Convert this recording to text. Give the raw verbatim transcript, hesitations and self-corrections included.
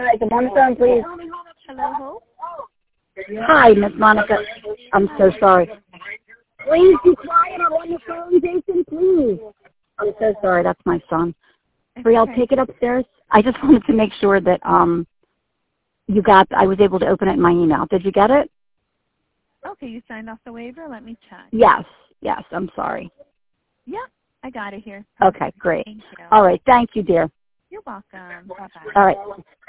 guys. I'm on the phone, please. Hello, who? Hi, Miss Monica. I'm so sorry. Please be quiet. I'm on the phone, Jason, please. I'm so sorry. That's my son. Bree, I'll take it upstairs. I just wanted to make sure that um you got, I was able to open it in my email. Did you get it? Okay, you signed off the waiver. Let me check. Yes, yes. I'm sorry. Yeah, I got it here. Okay, great. Thank you. All right. Thank you, dear. You're welcome. Bye-bye. All right.